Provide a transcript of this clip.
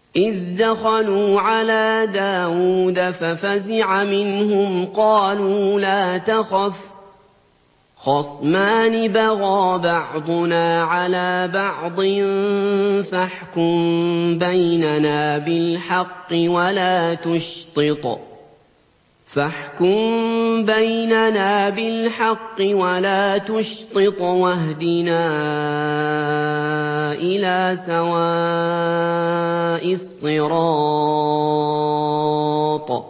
إِذْ دَخَلُوا عَلَىٰ دَاوُودَ فَفَزِعَ مِنْهُمْ قَالُوا لَا تَخَفْ ۖ خَصْمَانِ بَغَىٰ بَعْضُنَا عَلَىٰ بَعْضٍ فَاحْكُم بَيْنَنَا بِالْحَقِّ وَلَا تُشْطِطْ وَاهْدِنَا إِلَىٰ سَوَاءِ الصِّرَاطِ